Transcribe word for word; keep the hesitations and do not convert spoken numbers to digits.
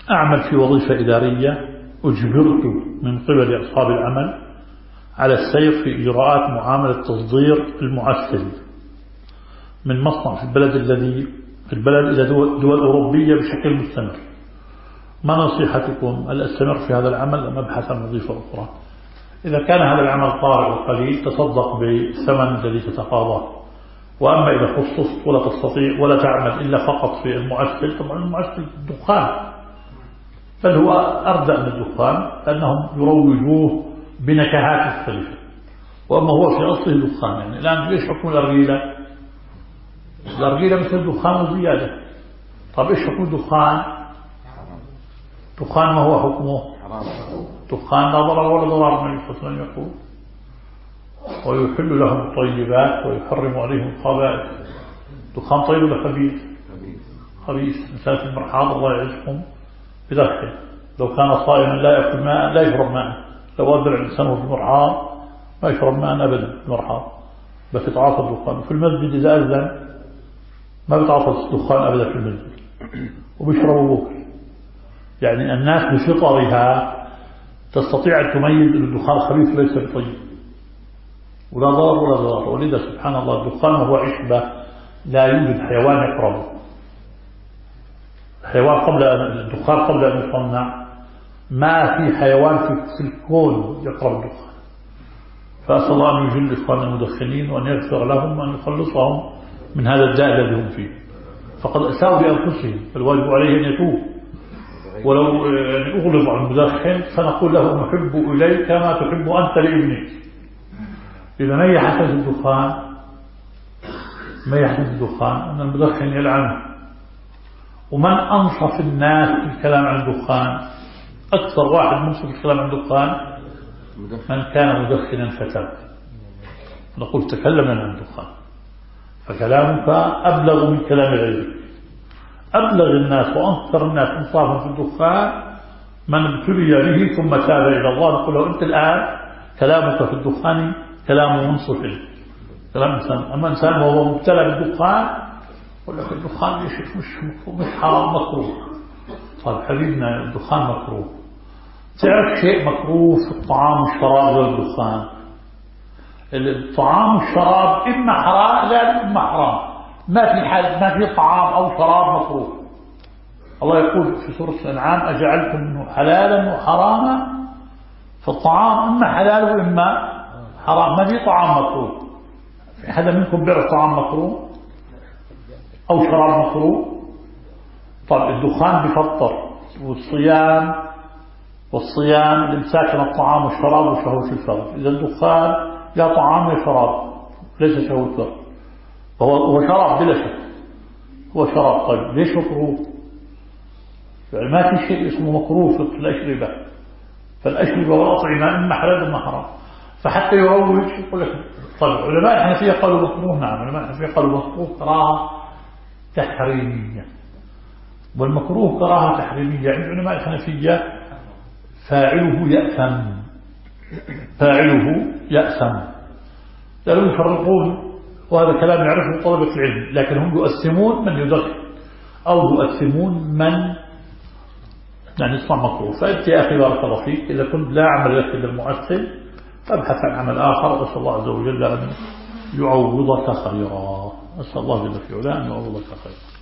أعمل في وظيفة إدارية، أجبرت من قبل أصحاب العمل على السير في إجراءات معاملة تصدير المعسل من مصنع في البلد الذي في البلد إلى دول, دول أوروبية بشكل مستمر. ما نصيحتكم؟ هل أستمر في هذا العمل أم أبحث عن وظيفة أخرى؟ إذا كان هذا العمل طارئ وقليل تصدق بالثمن الذي تتقاضاه، وأما إذا خصصت ولا تستطيع ولا تعمل إلا فقط في المعسل، طبعا المعسل دخان، بل هو أردأ من الدخان لأنهم يروجوه بنكهات مختلفة، وأما هو في أصله دخان. يعني الآن ليش حكم الأرغيلة؟ الأرغيلة مثل الدخان وزيادة. طب إيش حكم الدخان؟ دخان ما هو حكمه؟ دخان لا ضرر ولا ضرار، من الحسن يقول ويحل لهم الطيبات ويحرم عليهم الخبائث. دخان طيب ولا خبيث؟ خبيث. مثال في المرحاض الله يعزكم بدخل، لو كان صائما لا يأكل ماء لا يشرب ماء، لو أدر الإنسان في المرحاض ما يشرب ماء أبدا في المرحاض، بس يتعاطى الدخان. وفي المسجد إذا أذن ما بيتعاطى الدخان أبدا في المسجد، وبيشربوا بكر. يعني الناس بفطرها تستطيع أن تميز أن الدخان خبيث ليس بطيب ولا ضار ولا ضار. ولذا سبحان الله الدخان وهو عشبة لا يوجد حيوان يقربه. حيوان قبل الدخان قبل أن يصنع ما في حيوان في الكون يقرب الدخان. فأسأل الله أن يجل إخوان المدخنين وأن يغفر لهم وأن يخلصهم من هذا الداء الذي هم فيه، فقد أساءوا لأنفسهم، فالواجب عليه أن يتوب. ولو أغلب عن المدخن فنقول له نحب إليك ما تحب أنت لابنك. إذا ما يحسن الدخان ما يحسن الدخان أن المدخن يلعنه. ومن أنصف الناس في الكلام عن الدخان، أكثر واحد منصف في الكلام عن الدخان من كان مدخنا فتاب. نقول تكلمنا عن الدخان، فكلامك أبلغ من كلام غيرك. أبلغ الناس وأنصر الناس إنصافا في الدخان من ابتلي به ثم تاب إلى الله. نقول له أنت الآن كلامك في الدخان كلام منصف، كلام إنسان. أما إنسان وهو مبتلى بالدخان يقول لك الدخان مش مش حرام مكروه. طيب حبيبنا الدخان مكروه، تعرف شيء مكروه في الطعام والشراب والدخان؟ الطعام والشراب إما حرام لا إما حرام، ما في حال ما في طعام أو شراب مكروه. الله يقول في سورة الأنعام أجعلتم منه حلالا وحراما، فالطعام إما حلال وإما حرام، ما في طعام مكروه. في حدا منكم بيعرف طعام مكروه أو شراب مكروه؟ طيب الدخان بفطر، والصيام والصيام الإمساك عن الطعام والشراب وشهوة الفرج. إذا الدخان لا طعام ولا شراب، ليس شهوة الفرج، هو شراب بلا شك، هو شراب. طيب ليش مكروه؟ يعني ما في شيء اسمه مكروه في الأشربة، فالأشربة والأطعمة إما حلال وإما حرام. فحتى يروج يقول لك طيب علماء الحنفية قالوا مكروه. نعم علماء الحنفية قالوا مكروه كراهة تحريمية، والمكروه كراهة تحريمية عند علماء الحنفية فاعله يأثم، فاعله يأثم. لأنهم يفرقون، وهذا كلام يعرفه طلبة العلم، لكن هم يؤثمون من يدخن أو يؤثمون من يعني يصنع مكروه. فأنت يا أخي بارك الله فيك إذا كنت لا عمل لك للمؤثر فابحث عن عمل آخر، أسأل الله عز وجل أن يعوضك خيرا. أسأل الله جل في علاه أن يعوضك خيرا.